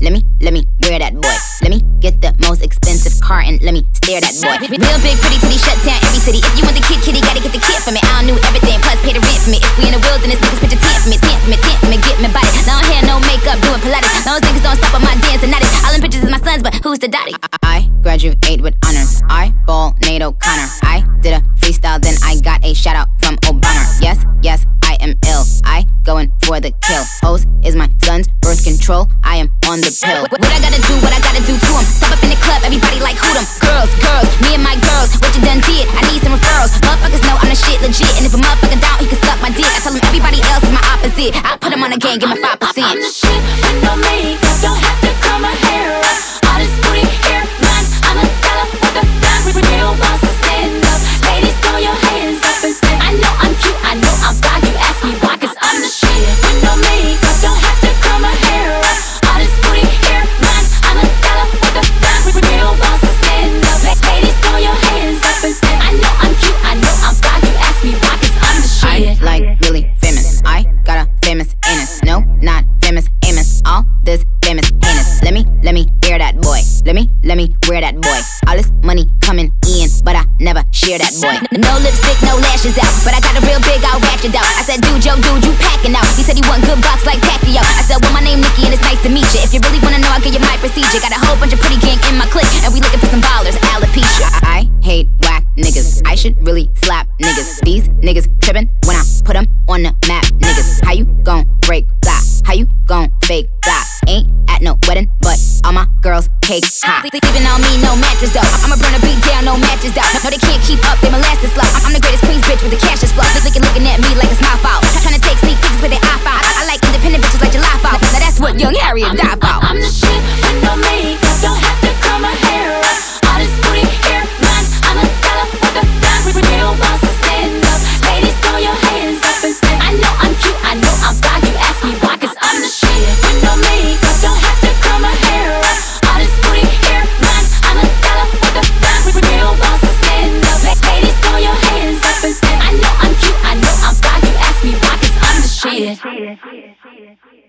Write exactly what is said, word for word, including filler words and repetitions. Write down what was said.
Let me, let me wear that boy. Let me get the most expensive car and let me stare that boy. Real big pretty titty shut down every city. If you want the kid, kitty, gotta get the kid for me. I don't knew everything, plus pay the rent for me. If we in the wilderness, niggas put the tent for me, tent for me, tent for me, get me body. Long hair, no makeup, doing Pilates. Those niggas don't stop on my dance and notice. All them pictures is my sons, but who's the daddy? I, I graduate with honors. I ball Nate O'Connor. I did a freestyle, then I got a shout out from Obama. Yes, yes, I am ill. I going for the kill. Hoes is my son's birth control. I am on the pill. What, what I gotta do, what I gotta do to him. Step up in the club, everybody like who them. Girls, girls, me and my girls. What you done did? I need some referrals. Motherfuckers know I'm the shit legit. And if a motherfucker down, he can suck my dick. I tell him everybody else is my opposite. I'll put him on the game, give him five percent. I'm the shit with no makeup. Don't have to curl my hair up. All this booty hair, mine. I'm a dollar with a dime. Real boss to stand up. Ladies, throw your hands up and say, I know I'm cute, I know I'm fine. You ask me why, cause I'm the shit with no makeup. Don't have to curl my hair up. All this booty hair, mine. I'm a dollar with a dime. Real boss to stand up. Ladies, throw your hands up and say, I know I'm cute, I know I'm fine. You ask me why, cause I'm the shit. I like really famous. I got a famous anus. No, not famous Amos. All this famous anus. Let me, let me wear that boy. Let me, let me wear that boy. All this money coming in, but I never share that boy. No lipstick, no lashes out, but I got a real big, I'll ratchet out. I said, dude, yo, dude, you packing out. He said he want good box like Pacquiao. I said, well, my name Nikki and it's nice to meet you. If you really wanna know, I'll give you my procedure. Got a whole bunch of pretty gang in my clique, and we looking for some ballers, alopecia. I hate whack niggas. I should really slap niggas. These niggas trippin' when I put them on the map, niggas. How you gon' break fly? How you gon' fake fly? Ain't at no wedding, but all my girls cake hot. Sleeping on me, no mattress though. I'ma burn a beat down, no matches though. No, they can't keep up, they molasses slow. I'm the greatest queens bitch with the cash is flow. Looking, looking at me like it's my fault. Trying to take sneak peeks with their iPhone. I like independent bitches like July fall. Now that's what young Harriet died for. I'm the shit with no makeup. Don't have to curl my hair up. All this booty hair, mine. I'm a dollar with a dime. Real boss to stand up. Ladies, throw your hands up and say, I know I'm cute, I know I'm fine. You ask me why, cause I'm the shit with no makeup. Don't have to curl my hair up. All this booty hair, mine. I'm a dollar with a dime. Real boss to stand up. Ladies, throw your hands up and say, I know I'm cute, I know I'm fine. You ask me why, cause I'm the shit.